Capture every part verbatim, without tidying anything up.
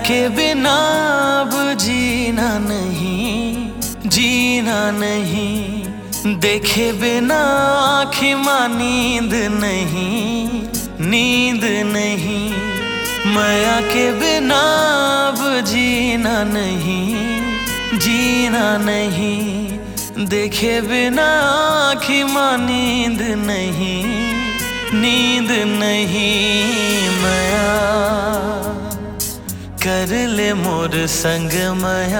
के बिना अब जीना नहीं, जीना नहीं। देखे बिना आँखी माँ नींद नहीं, नींद नहीं। माया के बिना अब जीना नहीं, जीना नहीं। देखे बिना आँखी माँ नींद नहीं, नींद नहीं। माया कर ले मोर संग माया,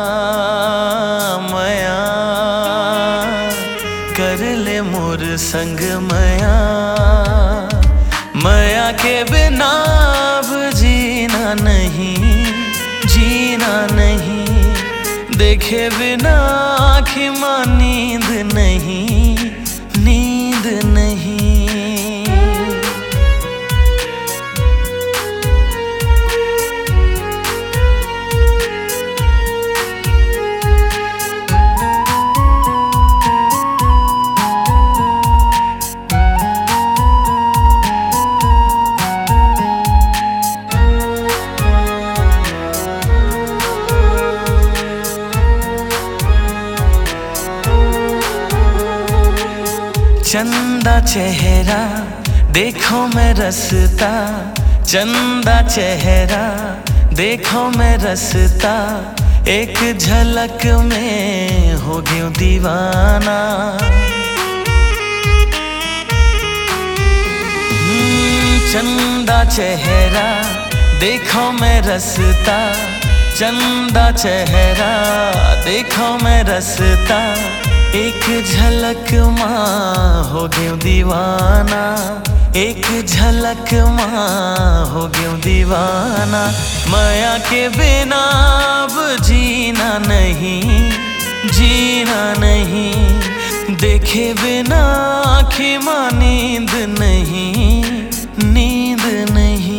माया कर ले मोर संग माया। माया के बिना अब जीना नहीं, जीना नहीं। देखे बिना आँखी माँ नींद नहीं, नींद नहीं। चंदा चेहरा देखो मैं रसता, चंदा चेहरा देखो मैं रसता। एक झलक में हो गया दीवाना। चंदा चेहरा देखो मैं रसता, चंदा चेहरा देखो मैं रसता। एक झलक माँ हो गया दीवाना, एक झलक माँ हो गया दीवाना। माया के बिना अब जीना नहीं, जीना नहीं। देखे बिना आँखी माँ नींद नहीं, नींद नहीं।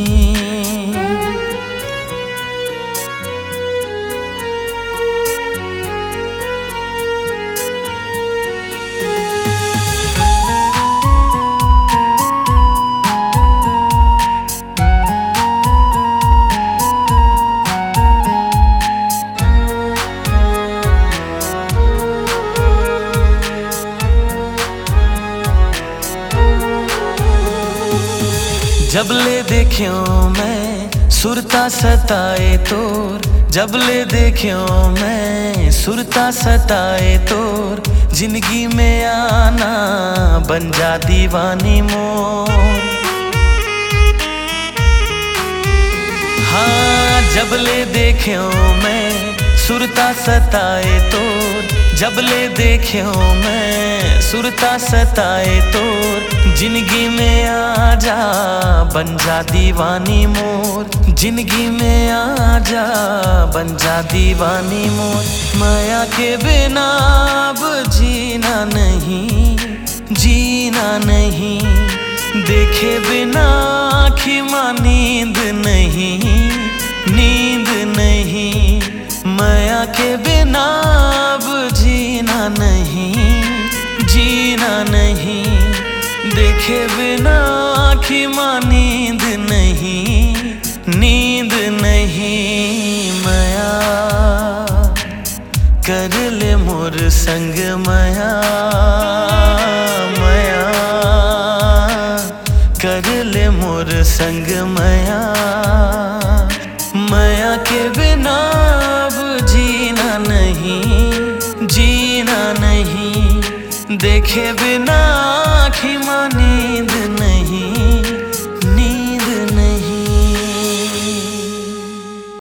जब ले देखियो मैं सुरता सताए तोर, जब ले देखियो मैं सुरता सताए तोर। जिंदगी में आना बन जा दीवानी मोर। हाँ जब ले देखियो मैं सुरता सताए तोर, जब ले देखियो मैं सुरता सताए तोर। जिंदगी में आ जा बन जा दीवानी मोर, जिंदगी में आ जा बन जा दीवानी मोर। माया के बिना अब जीना नहीं, जीना नहीं। देखे बिना आँखी माँ नींद नहीं, नींद नहीं। माया के बिना अब जीना नहीं, जीना नहीं। देखे बिना आँखी माँ नींद नहीं, नींद नहीं। माया कर ले मोर संग माया, माया कर ले मोर संग माया। माया के बिना अब जीना नहीं, जीना नहीं। देखे बिना आँखी माँ नींद